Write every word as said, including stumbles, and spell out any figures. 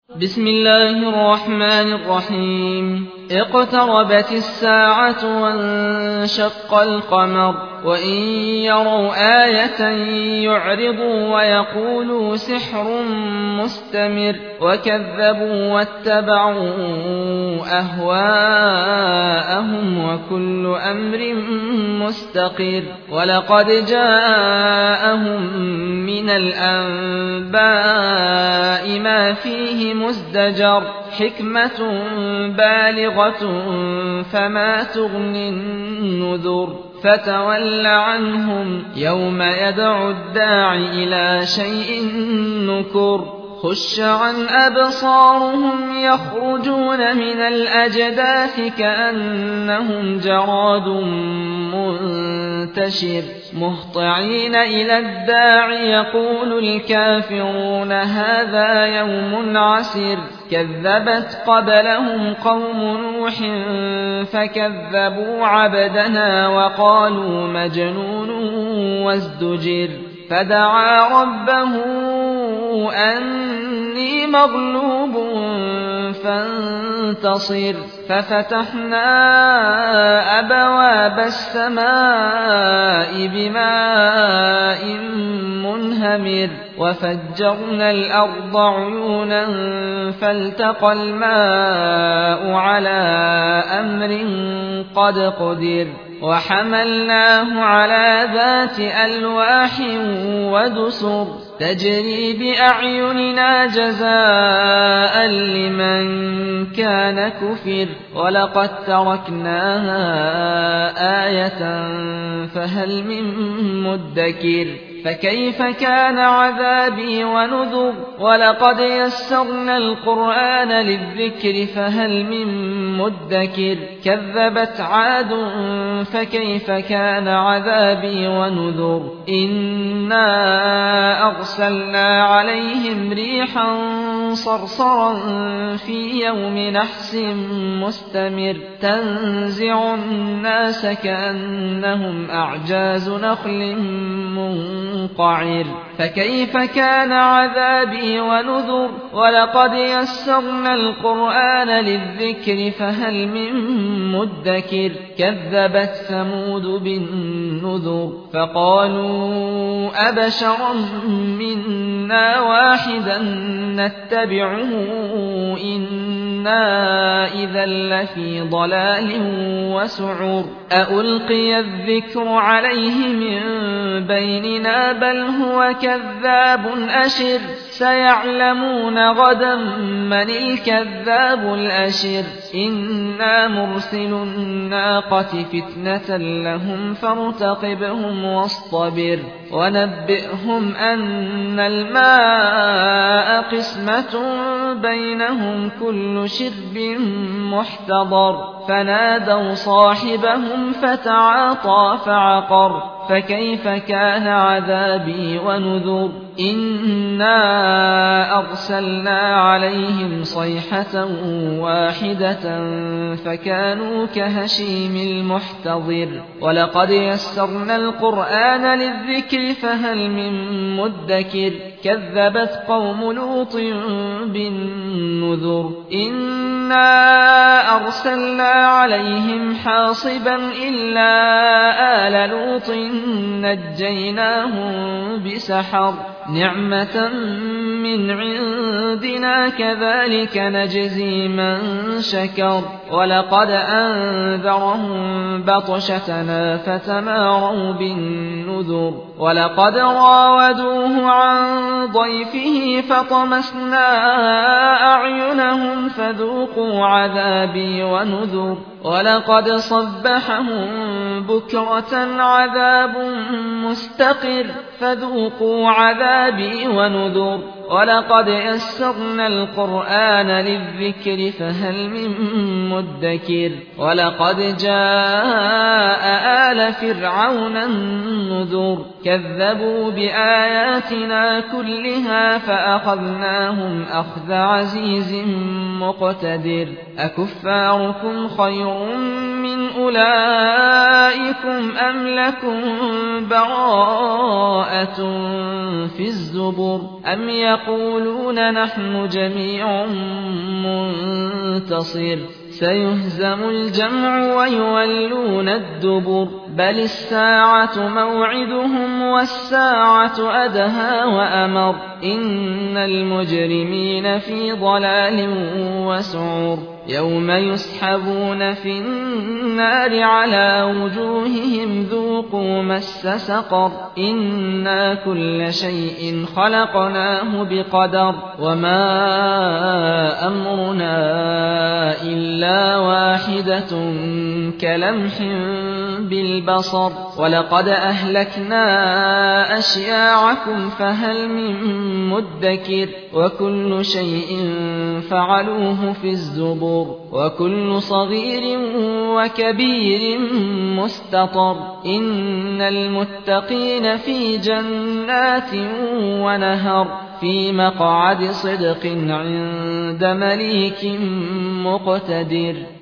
بسم الله الرحمن الرحيم اقتربت الساعة وانشق القمر وإن يروا آية يعرضوا ويقولوا سحر مستمر وكذبوا واتبعوا أهواءهم وكل أمر مستقر ولقد جاءهم من الأنباء ما فيه مزدجر حكمة بالغة فما تغني النذر فتول عنهم يوم يدعو الداعي إلى شيء نكر خش عن أبصارهم يخرجون من الأجداث كأنهم جراد منتشر مهطعين إلى الداعي يقول الكافرون هذا يوم عسر كذبت قبلهم قوم نوح فكذبوا عبدنا وقالوا مجنون وازدجر فدعا ربه أني مغلوب فانتصر ففتحنا أبواب السماء بماء منهمر وفجرنا الأرض عيونا فالتقى الماء على أمر قد قدر وحملناه على ذات ألواح ودسر تجري بأعيننا جزاء لمن كان كفر ولقد تركناها آية فهل من مدكر فكيف كان عذابي ونذر ولقد يسرنا القرآن للذكر فهل من مدكر كذبت عاد فكيف كان عذابي ونذر إنا أرسلنا عليهم ريحا صرصرا في يوم نحس مستمر تنزع الناس كأنهم أعجاز نخل منقعر فكيف كان عذابي ونذر ولقد يسرنا القرآن للذكر فهل من مدكر كذبت ثمود بالنذر فقالوا أبشرا منا واحدا نتبعه إنا إذا لفي ضلال وسعر أألقي الذكر عليه من بيننا بل هو كذاب أشر سيعلمون غدا من الكذاب الأشر إنا مرسل الناقة فتنة لهم فارتقبهم واصطبر ونبئهم أن الماء قسمة بينهم كل شرب محتضر فنادوا صاحبهم فتعاطى فعقر فكيف كان عذابي ونذر إنا أرسلنا عليهم صيحة واحدة فكانوا كهشيم المحتضر ولقد يسرنا القرآن للذكر فهل من مدكر كذبت قوم لوط بالنذر إنا أرسلنا عليهم حاصبا إلا آل لوط نجيناهم بسحر نعمة من عندنا كذلك نجزي من شكر ولقد أنذرهم بطشتنا فتماروا بالنذر ولقد راودوه عن ضيفه فطمسنا أعينهم فذوقوا عذابي ونذر ولقد صبحهم بكرة عذاب مستقر فذوقوا عذابي ونذر ولقد يسرنا القرآن للذكر فهل من مدكر ولقد جاء آل فرعون النذر كذبوا بآياتنا كلها فأخذناهم أخذ عزيز مقتدر أكفاركم خير من أولئكم أم لكم براءة في الزبر أم يقولون نحن جميع منتصر سيهزم الجمع ويولون الدبر بل الساعة موعدهم والساعة أدهى وأمر إن المجرمين في ضلال وسعر يوم يسحبون في النار على وجوههم ذوقوا مس سقر إنا كل شيء خلقناه بقدر وما أمرنا إلا واحدة كلمح بالبصر ولقد أهلكنا أشياعكم فهل من مدكر وكل شيء فعلوه في الزبر وكل صغير وكبير مستطر إن المتقين في جنات ونهر في مقعد صدق عند مليك مقتدر.